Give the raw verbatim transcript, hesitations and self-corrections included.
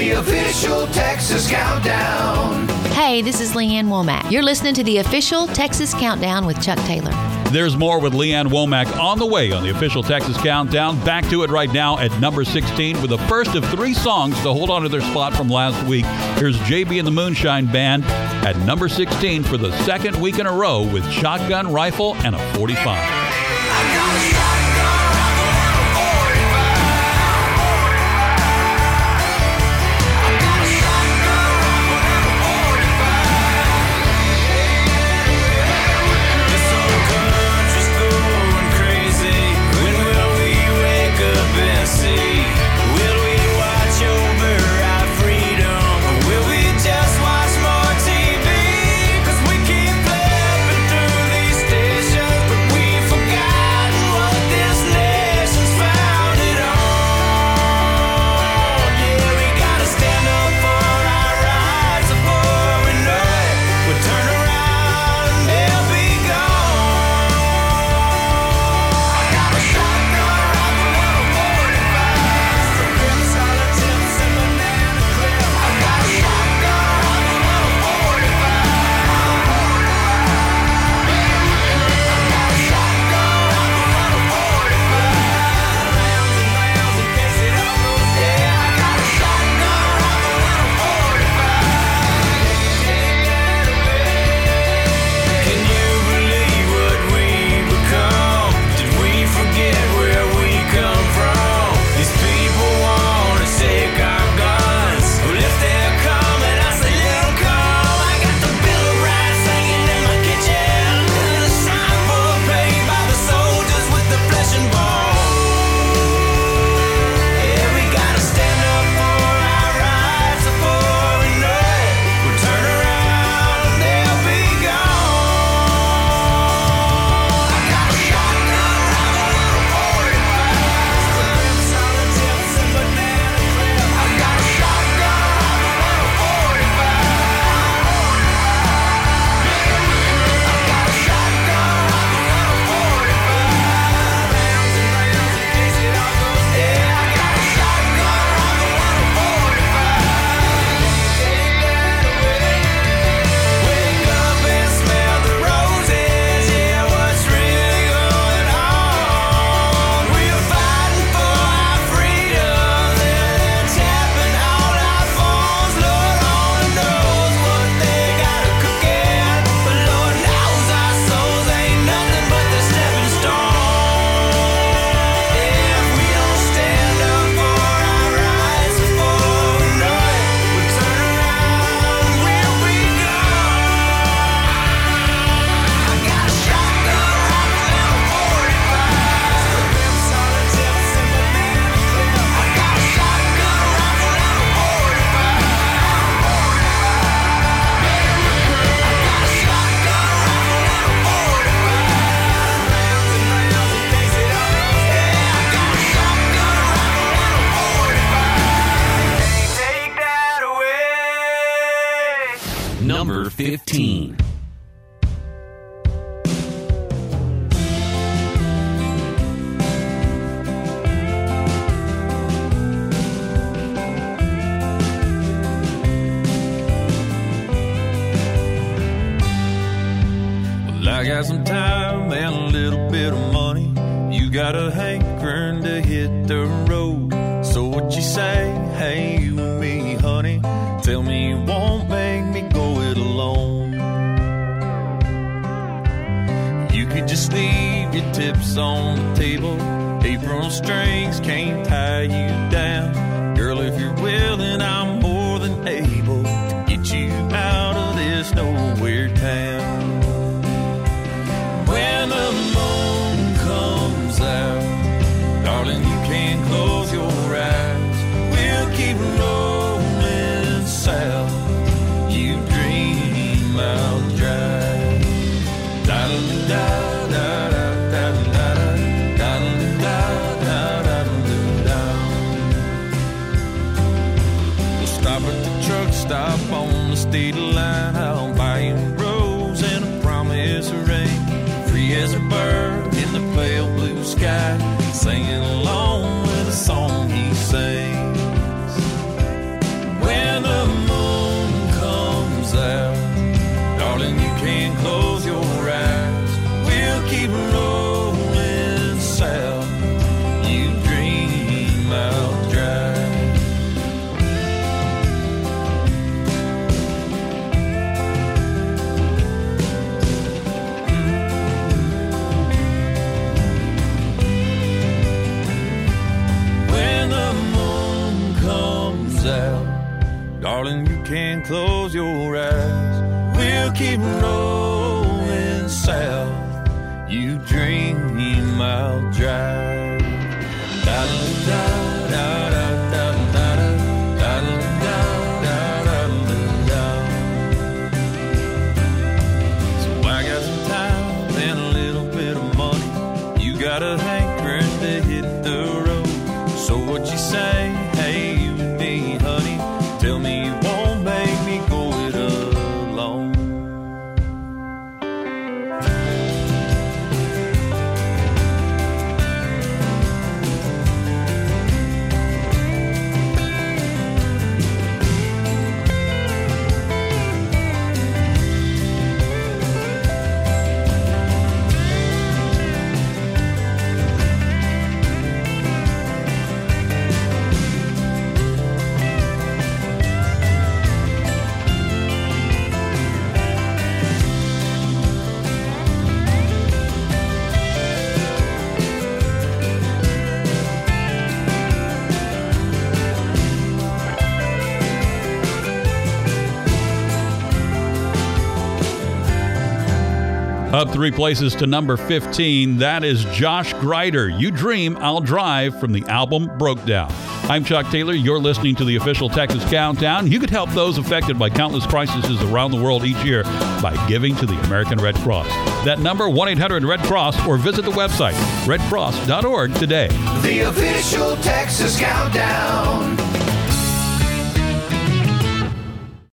The official Texas Countdown. Hey, this is Leanne Womack. You're listening to the official Texas Countdown with Chuck Taylor. There's more with Leanne Womack on the way on the official Texas Countdown. Back to it right now at number sixteen with the first of three songs to hold on to their spot from last week. Here's J B and the Moonshine Band at number sixteen for the second week in a row with Shotgun Rifle and a forty-five. fifteen. Well, I got some time and a little bit of money. You got a hankering to hit the road. So what you say? Hey, you and me, honey. Tell me you won't make me go it alone. You could just leave your tips on the table. Apron strings can't tie you down. Girl, if you're willing, I'm more than able to get you out of this nowhere town. When the moon comes out, darling, you can close your eyes. We'll keep rolling south. You dream I'll drive. Da da da da da da da da da da da. We'll stop at the truck stop on the state line. I'll buy you a rose and a promise ring. Free as a bird in the pale blue sky, singing along with a song he sings. Darling, you can close your eyes. We'll keep rolling south. You dream I'll drive. Da da da da da da da da da da. So I got some time and a little bit of money. You got a hankering to hit the road. So what you say? Hey, you and me, honey. Tell me you won't make me go it alone. Up three places to number fifteen. That is Josh Grider. You Dream, I'll Drive from the album Broke Down. I'm Chuck Taylor. You're listening to the official Texas Countdown. You could help those affected by countless crises around the world each year by giving to the American Red Cross. That number, one eight hundred red cross, or visit the website, red cross dot org today. The official Texas Countdown.